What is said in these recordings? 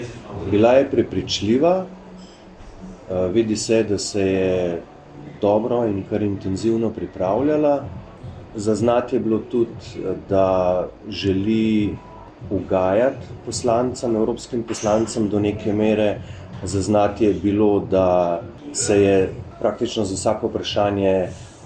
Bila je prepričljiva, vidi se, da se je dobro in kar intenzivno pripravljala. Zaznati je bilo tudi, da želi ugajati poslancem, evropskim poslancem do neke mere. Zaznati je bilo, da se je praktično za vsako vprašanje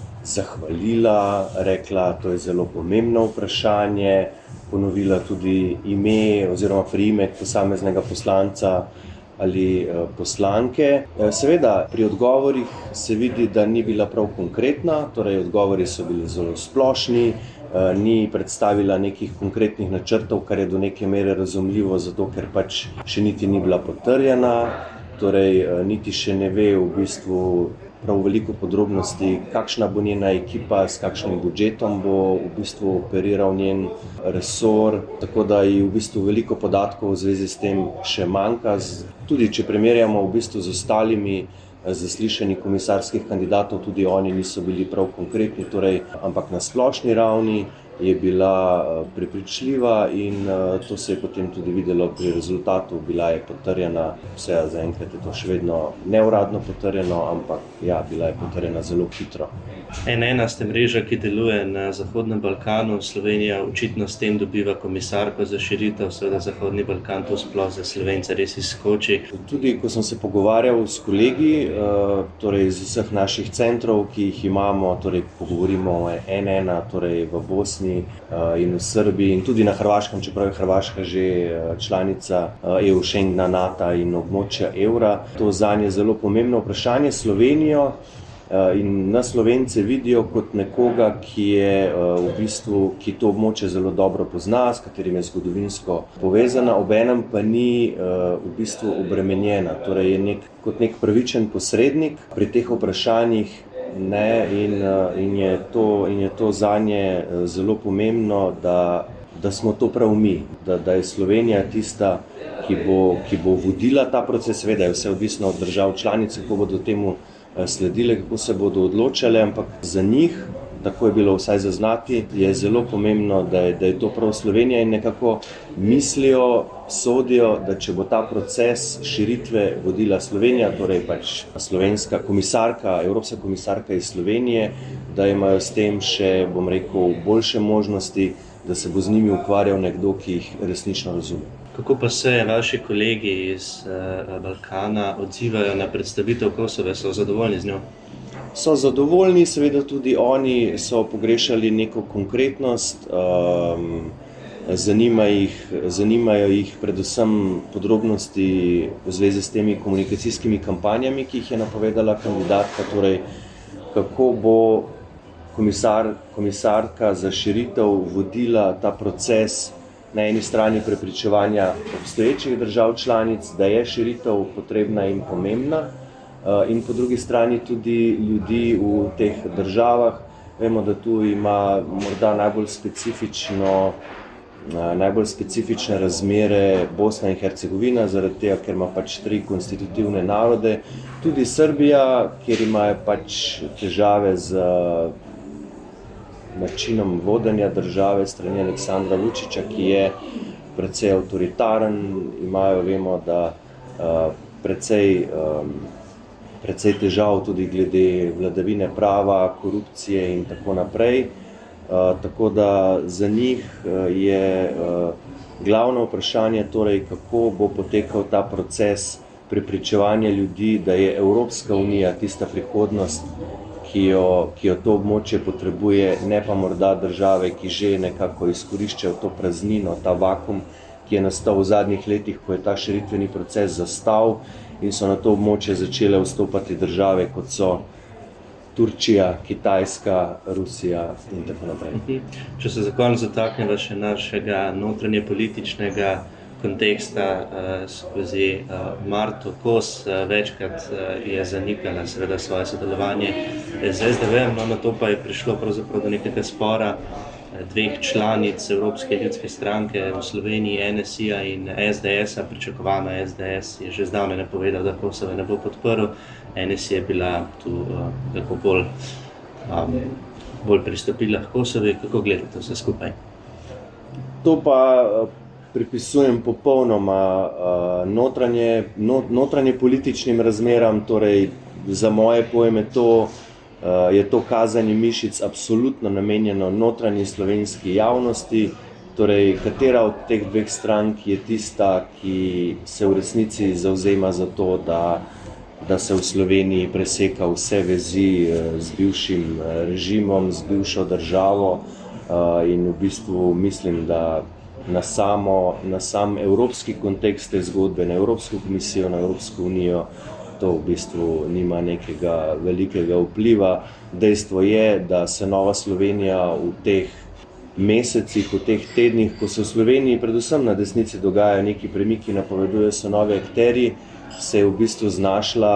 zahvalila, rekla, to je zelo pomembno vprašanje, ponovila tudi ime oziroma priimek posameznega poslanca ali poslanke. Seveda, pri odgovorih se vidi, da ni bila prav konkretna, torej odgovori so bili zelo splošni, ni predstavila nekih konkretnih načrtov, kar je do neke mere razumljivo, zato ker pač še niti ni bila potrjena, torej niti še ne ve v bistvu prav veliko podrobnosti, kakšna bo njena ekipa, s kakšnim budžetom bo v bistvu operiral njen resor, tako da ji v bistvu veliko podatkov v zvezi s tem še manjka. Tudi če primerjamo v bistvu z ostalimi zaslišanji komisarskih kandidatov, tudi oni niso bili prav konkretni, torej, ampak na splošni ravni je bila prepričljiva in to se je potem tudi videlo pri rezultatu, bila je potrjena, vse zaenkrat je to še vedno neuradno potrjeno, ampak ja, bila je potrjena zelo hitro. N1 ste mreža, ki deluje na Zahodnem Balkanu, Slovenija očitno s tem dobiva komisarko za širitev, seveda Zahodni Balkan to sploh za Slovence res izskoči. Tudi ko sem se pogovarjal s kolegi, torej iz vseh naših centrov, ki jih imamo, torej ko govorimo o N1, torej v Bosni in v Srbiji in tudi na Hrvaškem, čeprav je Hrvaška že članica EU, Schengena, NATO in območja evra. To zanje zelo pomembno vprašanje. Slovenijo in nas Slovence vidijo kot nekoga, ki je v bistvu, ki to območje zelo dobro pozna, s katerim je zgodovinsko povezana, obenem pa ni v bistvu obremenjena, torej je kot nek pravičen posrednik pri teh vprašanjih. In je to zanje zelo pomembno, da smo to prav mi, da je Slovenija tista, ki bo vodila ta proces. Seveda je vse odvisno od držav članic, kako bodo temu sledile, kako se bodo odločale, ampak za njih, tako je bilo vsaj zaznati, je zelo pomembno, da je to prav Slovenija in nekako mislijo, sodijo, da če bo ta proces širitve vodila Slovenija, torej pač slovenska komisarka, evropska komisarka iz Slovenije, da imajo s tem še, bom rekel, boljše možnosti, da se bo z njimi ukvarjal nekdo, ki jih resnično razume. Kako pa se vaši kolegi iz Balkana odzivajo na predstavitev Kosove, so zadovoljni z njo? So zadovoljni, seveda tudi oni so pogrešali neko konkretnost, zanimajo jih predvsem podrobnosti v zvezi s temi komunikacijskimi kampanjami, ki jih je napovedala kandidatka, torej kako bo komisarka za širitev vodila ta proces na eni strani prepričevanja obstoječih držav članic, da je širitev potrebna in pomembna, in po drugi strani tudi ljudi v teh državah. Vemo, da tu ima morda najbolj specifične razmere Bosna in Hercegovina, zaradi tega, ker ima pač 3 konstitutivne narode. Tudi Srbija, kjer imajo pač težave z načinom vodenja države strani Aleksandra Vučića, ki je precej avtoritaren, imajo, vemo, da precej težav tudi glede vladavine prava, korupcije in tako naprej. Tako da za njih je glavno vprašanje, torej, kako bo potekal ta proces prepričevanja ljudi, da je Evropska unija tista prihodnost, ki jo to območje potrebuje, ne pa morda države, ki že nekako izkoriščajo to praznino, ta vakuum, ki je nastal v zadnjih letih, ko je ta širitveni proces zastal in so na to območje začele vstopati države, kot so Turčija, Kitajska, Rusija in tako naprej. Če se za konec dotakneva še našega notranjepolitičnega konteksta skozi Marto Kos, večkrat je zanikala seveda svoje sodelovanje z SDV-jem, na to pa je prišlo pravzaprav do nekega spora 2 članic Evropske ljudske stranke v Sloveniji, NSI-ja in SDS-a. Pričakovano SDS je že zdavnaj napovedal, da Kosove ne bo podprl. NSI je bila tu tako bolj pristopila k Kosovi. Kako gledate vse skupaj? To pa pripisujem popolnoma notranje političnim razmeram, torej za moje pojme je to kazanje mišic absolutno namenjeno notranji slovenski javnosti, torej katera od teh dveh strank je tista, ki se v resnici zavzema za to, da se v Sloveniji preseka vse vezi z bivšim režimom, z bivšo državo in v bistvu mislim, da na sam evropski kontekst te zgodbe, na Evropsko komisijo, na Evropsko unijo, to v bistvu nima nekega velikega vpliva. Dejstvo je, da se Nova Slovenija v teh mesecih, v teh tednih, ko se v Sloveniji predvsem na desnici dogajajo neki premiki, napovedujejo se novi akterji, se je v bistvu znašla,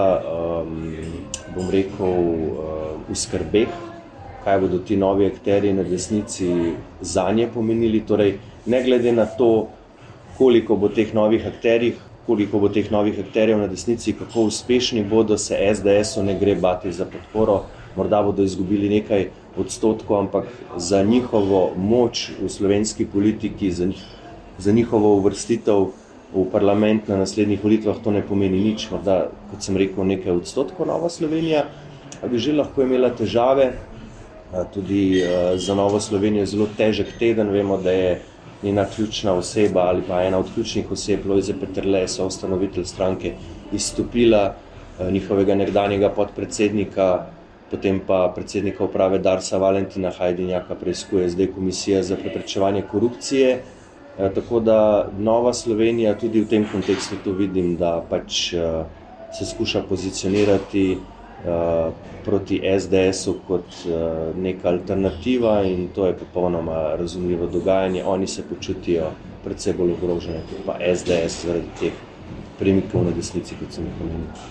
bom rekel, v skrbeh, kaj bodo ti novi akterji na desnici zanje pomenili. Torej, ne glede na to, koliko bo teh novih akterjev na desnici, kako uspešni bodo, se SDS-u ne gre bati za podporo. Morda bodo izgubili nekaj odstotkov, ampak za njihovo moč v slovenski politiki, za njihovo uvrstitev v parlament na naslednjih volitvah to ne pomeni nič. Morda, kot sem rekel, nekaj odstotkov Nova Slovenija, a bi že lahko imela težave. Tudi za Novo Slovenijo je zelo težek teden. Vemo, da je njena ključna oseba ali pa ena od ključnih oseb, Lojze Peterle, soustanovitelj stranke, izstopila, njihovega nekdanjega podpredsednika, potem pa predsednika uprave Darsa Valentina Hajdinjaka preiskuje zdaj Komisija za preprečevanje korupcije. Tako da Nova Slovenija tudi v tem kontekstu to vidim, da pač se skuša pozicionirati proti SDS-u kot neka alternativa in to je popolnoma razumljivo dogajanje. Oni se počutijo predvsej bolj ogrožene kot pa SDS zaradi teh premikov na desnici, kot sem jih omenil.